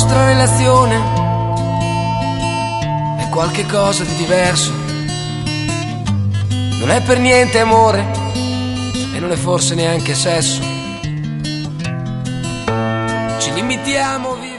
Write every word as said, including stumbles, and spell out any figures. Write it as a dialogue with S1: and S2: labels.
S1: nostra relazione è qualche cosa di diverso. Non è per niente amore e non è forse neanche sesso. Ci limitiamo via